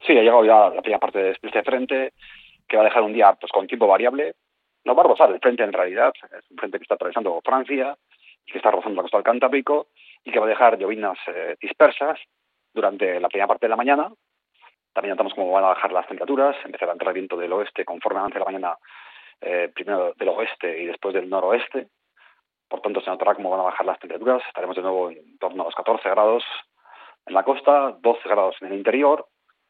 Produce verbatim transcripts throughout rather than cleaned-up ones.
Sí, ha llegado ya la primera parte de este frente, que va a dejar un día pues con tiempo variable. No va a rozar el frente en realidad, es un frente que está atravesando Francia y que está rozando la costa del Cantábrico y que va a dejar llovinas eh, dispersas durante la primera parte de la mañana. También notamos cómo van a bajar las temperaturas, empezará a entrar viento del oeste conforme avance la mañana, eh, primero del oeste y después del noroeste. Por tanto, se notará cómo van a bajar las temperaturas. Estaremos de nuevo en torno a los catorce grados en la costa, doce grados en el interior,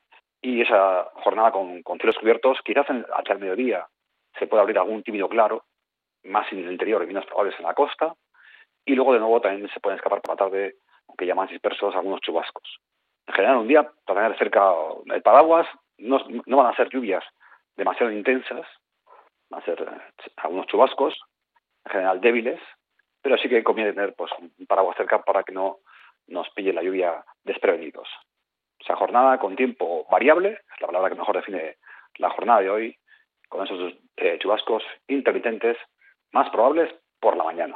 y esa jornada con, con cielos cubiertos, quizás en, hacia el mediodía se puede abrir algún tímido claro, más en el interior y menos probables en la costa, y luego de nuevo también se pueden escapar por la tarde, aunque ya más dispersos, algunos chubascos. En general, un día para tener cerca el paraguas, no, no van a ser lluvias demasiado intensas, van a ser eh, algunos chubascos, en general débiles, pero sí que conviene tener pues un paraguas cerca para que no nos pille la lluvia desprevenidos. O sea, jornada con tiempo variable, es la palabra que mejor define la jornada de hoy, con esos eh, chubascos intermitentes más probables por la mañana.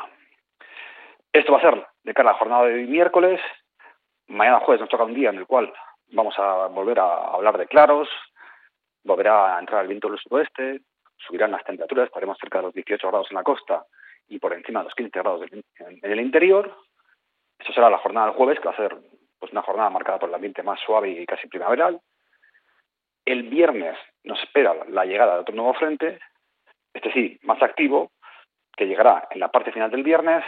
Esto va a ser de cara a la jornada de hoy miércoles. Mañana jueves nos toca un día en el cual vamos a volver a hablar de claros, volverá a entrar el viento del suroeste, subirán las temperaturas, estaremos cerca de los dieciocho grados en la costa y por encima de los quince grados en el interior. Esto será la jornada del jueves, que va a ser pues una jornada marcada por el ambiente más suave y casi primaveral. El viernes nos espera la llegada de otro nuevo frente, este sí, más activo, que llegará en la parte final del viernes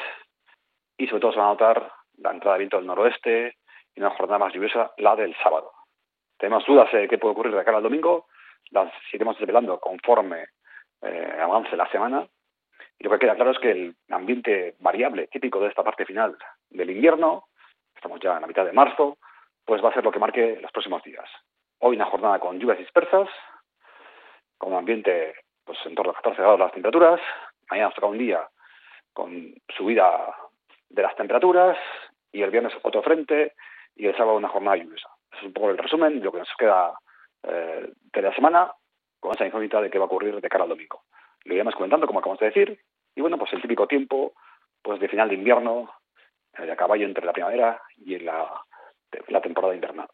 y sobre todo se va a notar la entrada de viento del noroeste y una jornada más lluviosa, la del sábado. Tenemos dudas de qué puede ocurrir de cara al domingo, las iremos desvelando conforme eh, avance la semana. Y lo que queda claro es que el ambiente variable típico de esta parte final del invierno, estamos ya en la mitad de marzo, pues va a ser lo que marque los próximos días. Hoy una jornada con lluvias dispersas, con un ambiente pues en torno a catorce grados las temperaturas. Mañana nos toca un día con subida de las temperaturas y el viernes otro frente y el sábado una jornada lluviosa. Eso es un poco el resumen de lo que nos queda eh, de la semana, con esa incógnita de qué va a ocurrir de cara al domingo. Lo iremos comentando, como acabamos de decir, y bueno, pues el típico tiempo pues de final de invierno, eh, de a caballo entre la primavera y en la, la temporada invernal.